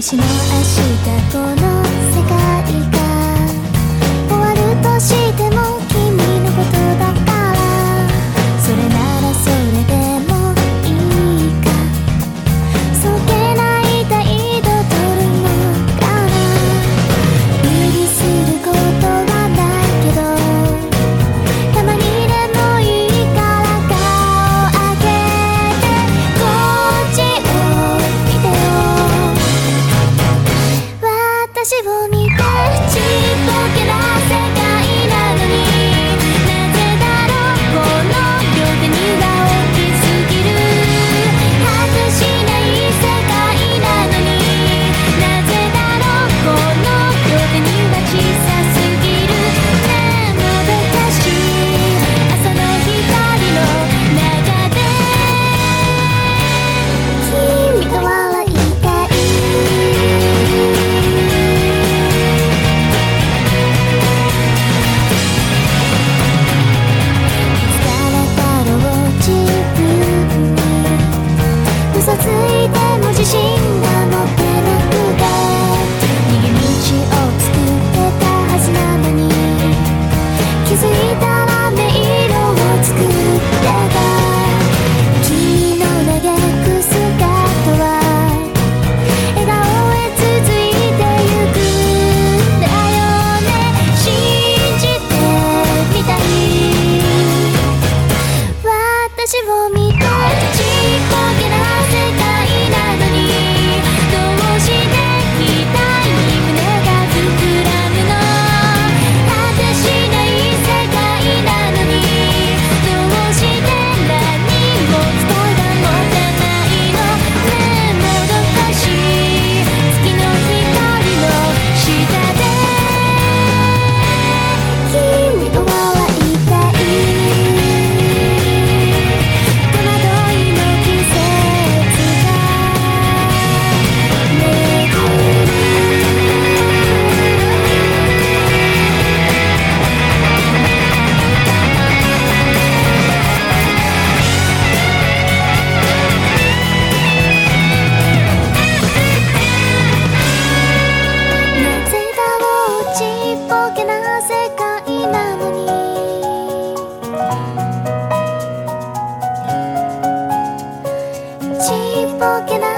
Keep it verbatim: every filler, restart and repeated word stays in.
私の明日この世界が終わるとしても君のことだからそれならそれでもいいかそげない態度取るのかな無理することはないけどたまにでもいいから顔上げてこっちを見てよ私を見てちっぽけな世界なのになぜだろうこの両手には大きすぎる果てしない世界なのになぜだろうこの両手には小さすぎるねえもどかしい朝の光の中で君と笑いたい嘘ついても自信が持てなくて逃げ道を作ってたはずなのに気づいたら迷路を作ってた君の嘆く姿は笑顔へ続いてゆくんだよね信じてみたい私を見てちっぽけな世界なのにどうして額に胸が膨らむの果てしない世界なのにどうして何も伝えが持てないのねえもどかしい月の光の下で君と笑いたい戸惑いの季節が巡るなぜだろうちっぽけな世界なのにちっぽけな